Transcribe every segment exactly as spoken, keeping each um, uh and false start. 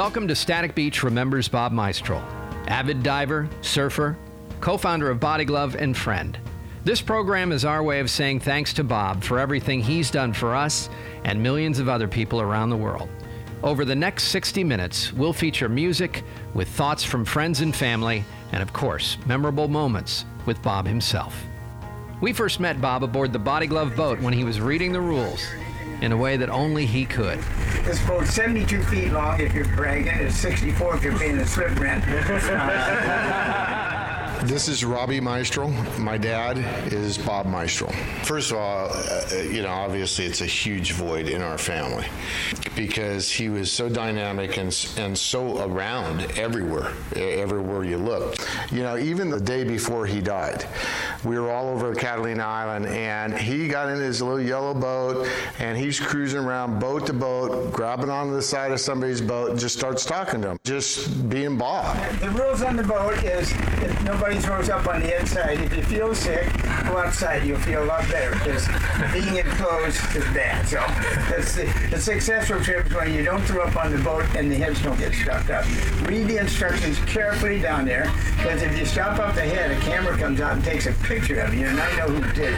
Welcome to Static Beach Remembers Bob Maestro, avid diver, surfer, co-founder of Body Glove, and friend. This program is our way of saying thanks to Bob for everything he's done for us and millions of other people around the world. Over the next sixty minutes, we'll feature music with thoughts from friends and family, and of course, memorable moments with Bob himself. We first met Bob aboard the Body Glove boat when he was reading the rules in a way that only he could. This boat's seventy-two feet long if you're bragging. It's sixty-four if you're paying the slip rent. This is Robbie Maestro. My dad is Bob Maestro. First of all, uh, you know, obviously it's a huge void in our family because he was so dynamic and and so around everywhere, everywhere you looked. You know, even the day before he died, we were all over Catalina Island, and he got in his little yellow boat, and he's cruising around boat to boat, grabbing onto the side of somebody's boat, and just starts talking to them, just being Bob. The rules on the boat is if nobody throws up on the inside. If you feel sick, go outside. You'll feel a lot better because being enclosed is bad. So that's the, the successful trip is when you don't throw up on the boat and the heads don't get stuck up. Read the instructions carefully down there because if you stop up the head, a camera comes out and takes a picture of you, and I know who did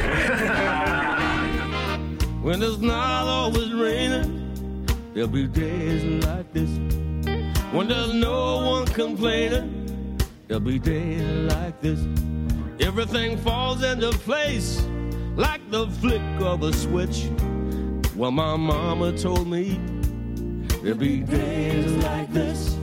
it. When it's not always raining, there'll be days like this. When there's no one complaining, there'll be days like this. Everything falls into place like the flick of a switch. Well, my mama told me there'll be days like this.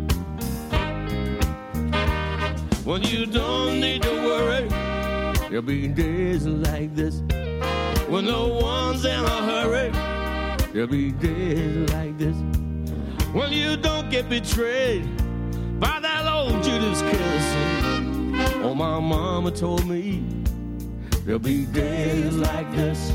When you don't need to worry, there'll be days like this. When no one's in a hurry, there'll be days like this. When you don't get betrayed by that old Judas kiss. Oh, my mama told me there'll be days like this.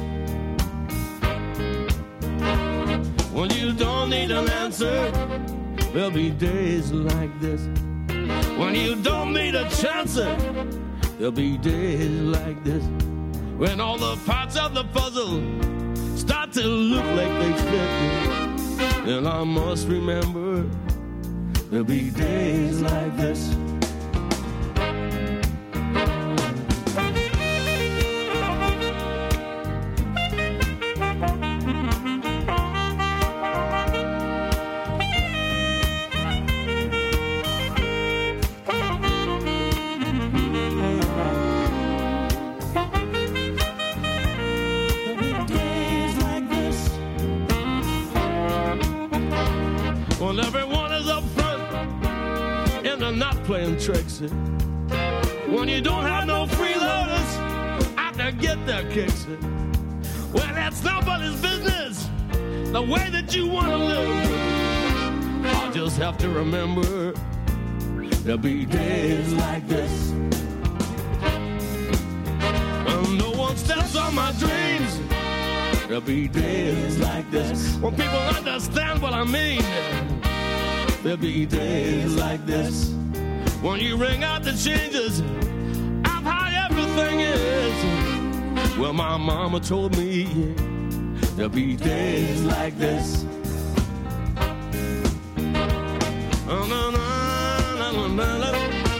When you don't need an answer, there'll be days like this. When you don't need a chance, there'll be days like this. When all the parts of the puzzle start to look like they fit, and I must remember there'll be days like this. When everyone is up front and they're not playing tricks. When you don't have no freeloaders out there get their kicks. Well, that's nobody's business, the way that you want to live. I just have to remember there'll be days like this. When no one steps on my dreams, there'll be days like this. When people understand what I mean, there'll be days like this. When you ring out the changes of how everything is. Well, my mama told me there'll be days like this. Oh, no, no, no, no, no, no.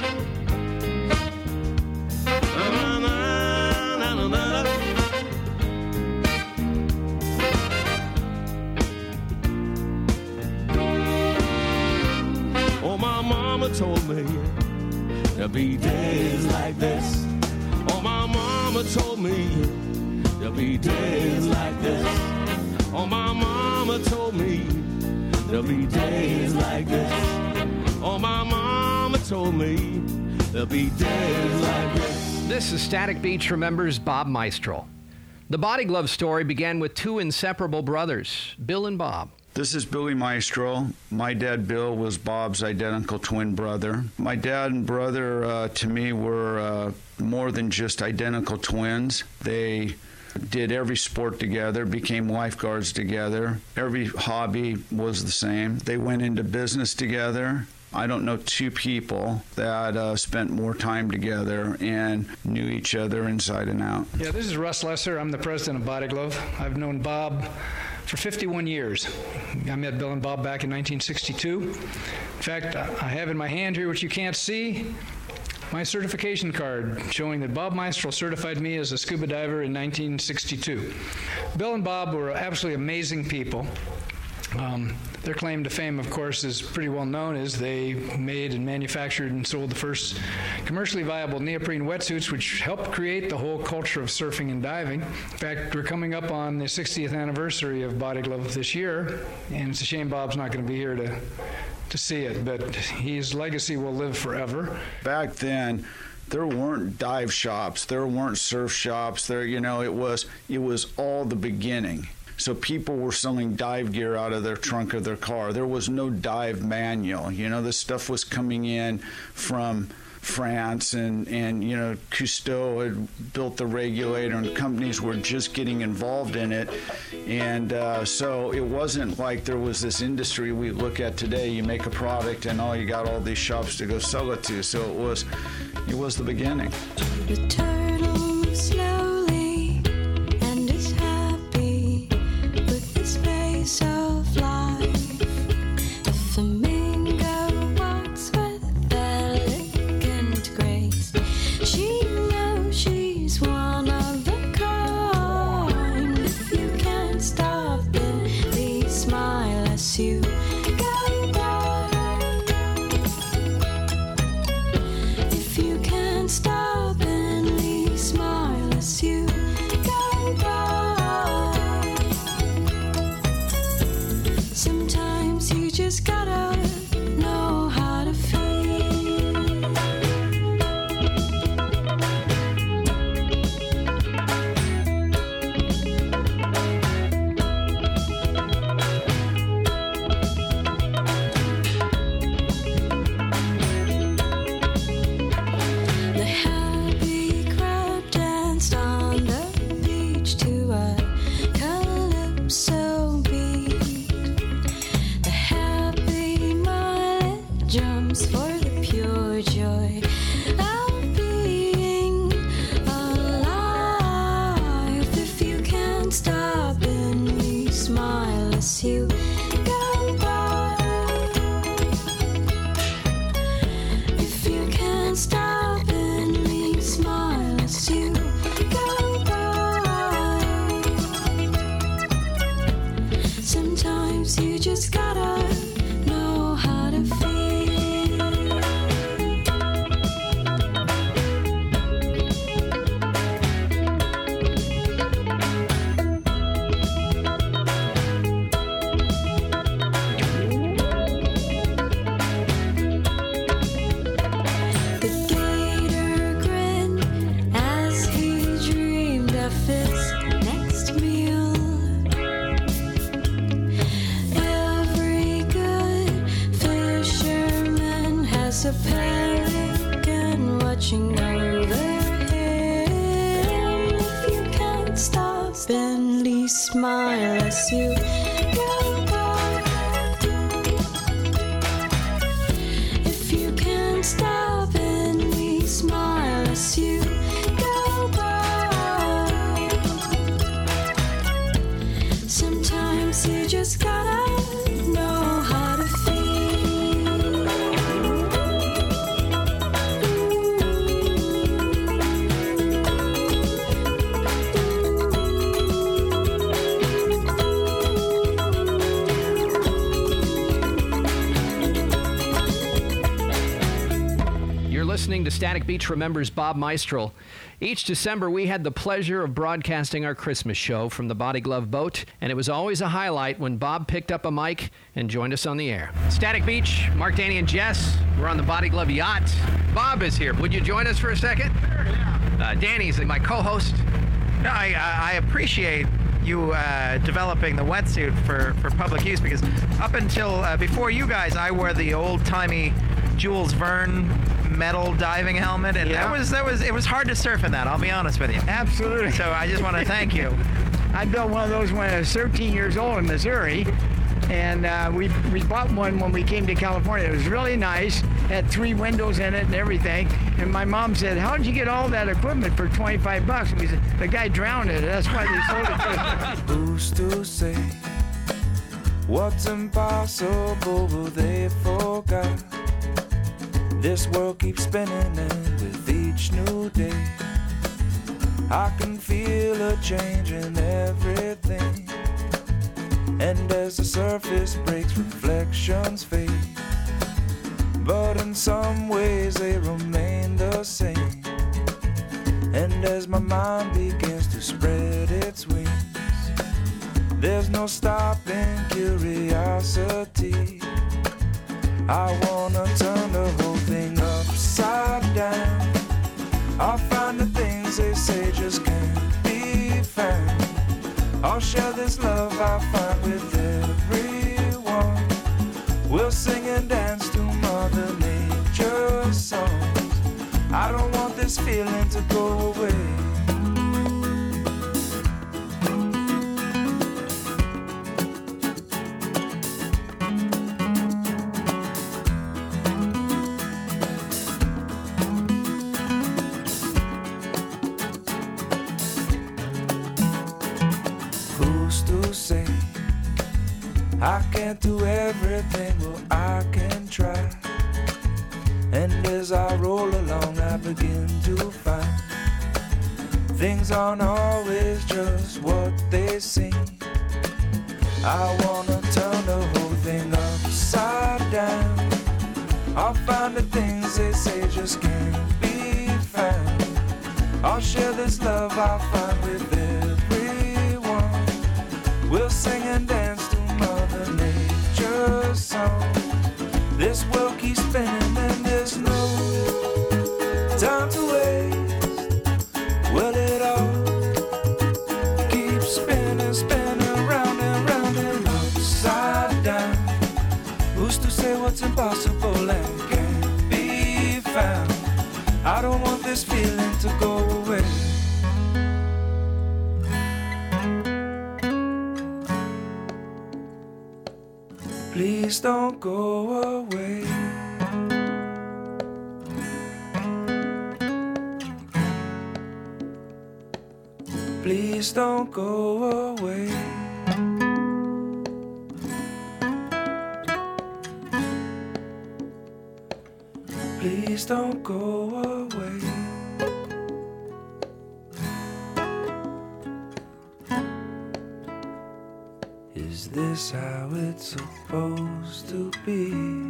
Told me there'll be days like this. Oh, my mama told me there'll be days like this. Oh, my mama told me there'll be days like this. Oh, my mama told me there'll be days like this. This is Static Beach Remembers Bob Maestro. The Body Glove story began with two inseparable brothers, Bill and Bob. This is Billy Maestro. My dad, Bill, was Bob's identical twin brother. My dad and brother, uh, to me, were uh, more than just identical twins. They did every sport together, became lifeguards together. Every hobby was the same. They went into business together. I don't know two people that uh, spent more time together and knew each other inside and out. Yeah, this is Russ Lesser. I'm the president of Body Glove. I've known Bob for fifty-one years. I met Bill and Bob back in nineteen sixty-two. In fact, I have in my hand here, which you can't see, my certification card showing that Bob Meistrel certified me as a scuba diver in nineteen sixty-two. Bill and Bob were absolutely amazing people. Um, their claim to fame, of course, is pretty well known, as they made and manufactured and sold the first commercially viable neoprene wetsuits, which helped create the whole culture of surfing and diving. In fact, we're coming up on the sixtieth anniversary of Body Glove this year, and it's a shame Bob's not going to be here to to see it, but his legacy will live forever. Back then, there weren't dive shops, there weren't surf shops, there, you know, it was it was all the beginning. So people were selling dive gear out of their trunk of their car. There was no dive manual. You know, this stuff was coming in from France, and, and you know, Cousteau had built the regulator, and companies were just getting involved in it. And uh, so it wasn't like there was this industry we look at today. You make a product and all you got all these shops to go sell it to. So it was, it was the beginning. The turtle moves slowly and is happy with the space of life. The flamingo walks with elegant grace. She knows she's one of a kind. If you can't stop it, please smile as you go by. If you can't stop and please smile as you go by. Sometimes you just gotta know how to feel. The happy crowd danced on the beach to a calypso beat. The happy mile jumps for the pure joy of being alive. If you can't stop and we smile as you go by. If you can't stop and we smile as you go by. Sometimes you just gotta know how to feel. The gator grinned as he dreamed of his next meal. Every good fisherman has a pelican watching over him. If you can't stop, then please smile as you go by. If you can't stop and we smile as you go by. Sometimes you just gotta know how to You're listening to Static Beach Remembers Bob Meistrel. Each December, we had the pleasure of broadcasting our Christmas show from the Body Glove boat, and it was always a highlight when Bob picked up a mic and joined us on the air. Static Beach, Mark, Danny, and Jess, we're on the Body Glove yacht. Bob is here. Would you join us for a second? Sure, yeah. Uh, Danny's my co-host. No, I, I appreciate you uh, developing the wetsuit for, for public use, because up until uh, before you guys, I wore the old-timey Jules Verne metal diving helmet, and Yeah. that was that was it was hard to surf in that. I'll be honest with you. Absolutely. So I just want to thank you. I built one of those when I was thirteen years old in Missouri, and uh, we we bought one when we came to California. It was really nice, had three windows in it and everything. And my mom said, "How did you get all that equipment for twenty-five bucks?" And we said, "The guy drowned it. That's why they sold it to us." Who's to say What's impossible, well, they forgot. This world keeps spinning, and with each new day, I can feel a change in everything. And as the surface breaks, reflections fade, but in some ways they remain the same. And as my mind begins to spread its wings, there's no stopping curiosity. I wanna turn the whole thing upside down. I'll find the things they say just can't be found. I'll share this love I find with everyone. We'll sing and dance to Mother Nature's songs. I don't want this feeling to go away. I can't do everything, well I can try. And as I roll along I begin to find things aren't always just what they seem. I wanna turn the whole thing upside down. I'll find the things they say just can't be found. I'll share this love I find with everyone. We'll sing and dance to Mother Nature's song. This world keeps spinning and there's no time to waste. Well, it all keeps spinning, spinning round and round and upside down. Who's to say what's impossible and can't be found? I don't want this feeling to go away. Please don't go away. Please don't go away. Please don't go away. Is this how it's supposed to be?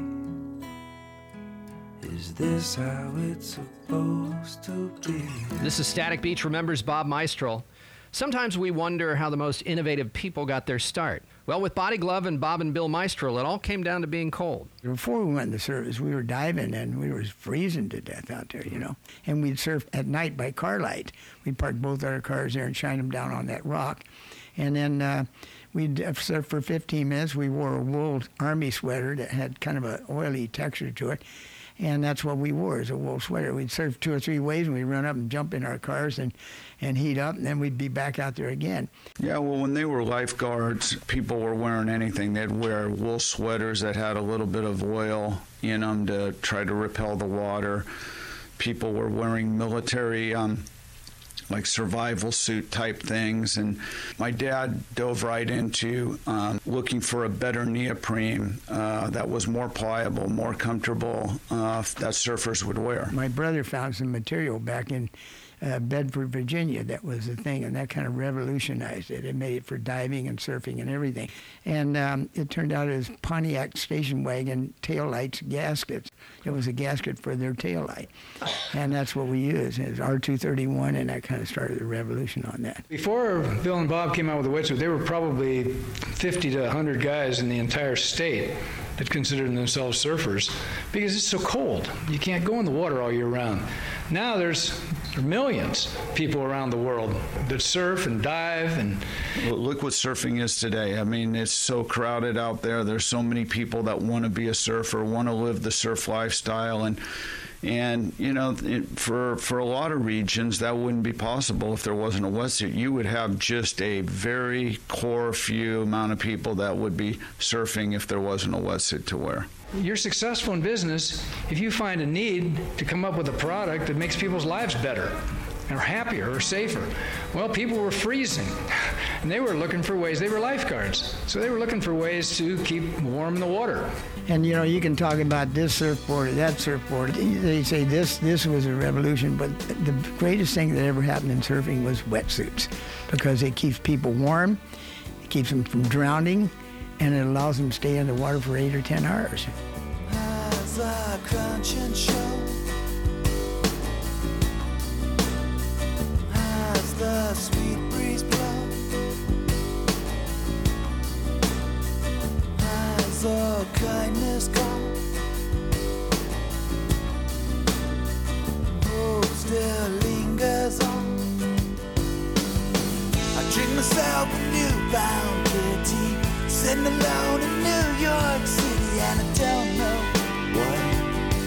Is this how it's supposed to be? This is Static Beach Remembers Bob Maestral. Sometimes we wonder how the most innovative people got their start. Well, with Body Glove and Bob and Bill Maestral, it all came down to being cold. Before we went in the service, we were diving and we were freezing to death out there, you know. And we'd surf at night by car light. We'd park both our cars there and shine them down on that rock. And then uh, we'd surf for fifteen minutes. We wore a wool army sweater that had kind of an oily texture to it. And that's what we wore, is a wool sweater. We'd surf two or three waves, and we'd run up and jump in our cars and, and heat up, and then we'd be back out there again. Yeah, well, when they were lifeguards, people were wearing anything. They'd wear wool sweaters that had a little bit of oil in them to try to repel the water. People were wearing military um, like survival suit type things. And my dad dove right into um, looking for a better neoprene uh, that was more pliable, more comfortable, uh, that surfers would wear. My brother found some material back in uh, Bedford, Virginia, that was the thing, and that kind of revolutionized it. It made it for diving and surfing and everything. And um, it turned out it was Pontiac station wagon taillights gaskets. It was a gasket for their taillight. And that's what we used. It was R two thirty-one, and that kind of started the revolution on that. Before Bill and Bob came out with the wetsuit, there were probably fifty to one hundred guys in the entire state that considered themselves surfers because it's so cold. You can't go in the water all year round. Now there's millions of people around the world that surf and dive. And well, look what surfing is today. I mean, it's so crowded out there. There's so many people that want to be a surfer, want to live the surf lifestyle. And And, you know, it, for for a lot of regions, that wouldn't be possible if there wasn't a wetsuit. You would have just a very core few amount of people that would be surfing if there wasn't a wetsuit to wear. You're successful in business if you find a need to come up with a product that makes people's lives better. or happier or safer. Well, people were freezing, and they were looking for ways. They were lifeguards, so they were looking for ways to keep warm in the water. And, you know, you can talk about this surfboard or that surfboard. They say this this was a revolution, but the greatest thing that ever happened in surfing was wetsuits, because it keeps people warm, it keeps them from drowning, and it allows them to stay in the water for eight or ten hours. As I crunch and show, as the sweet breeze blows, as the kindness goes, hope still lingers on. I drink myself a newfound pity, sitting alone in New York City, and I don't know why.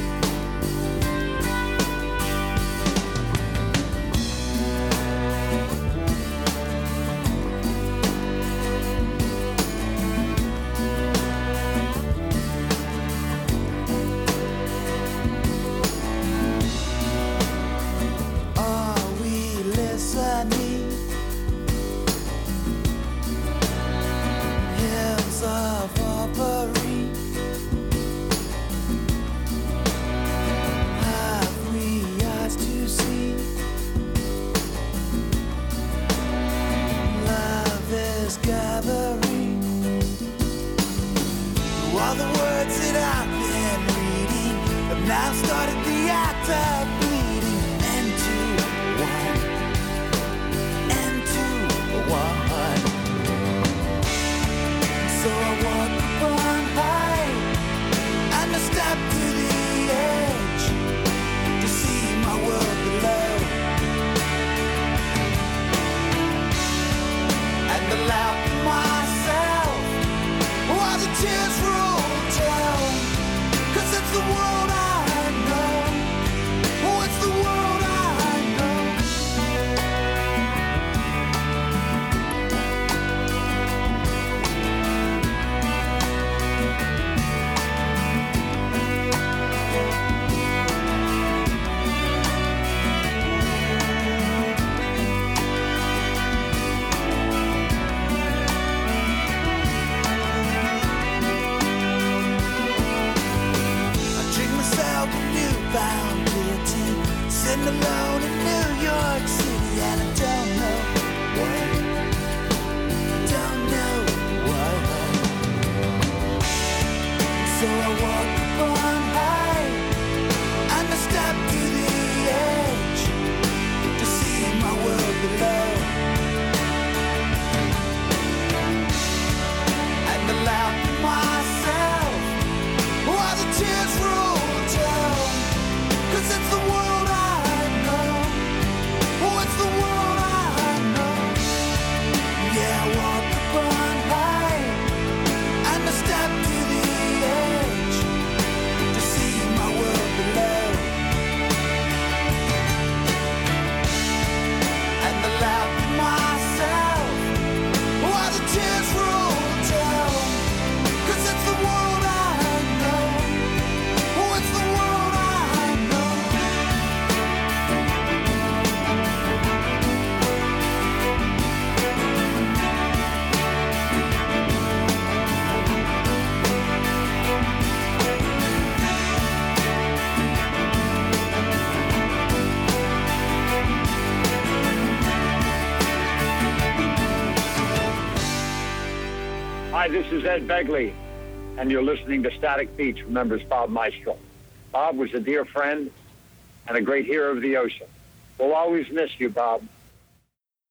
Hi, this is Ed Begley, and you're listening to Static Beach Remembers Bob Maestro. Bob was a dear friend and a great hero of the ocean. We'll always miss you, Bob.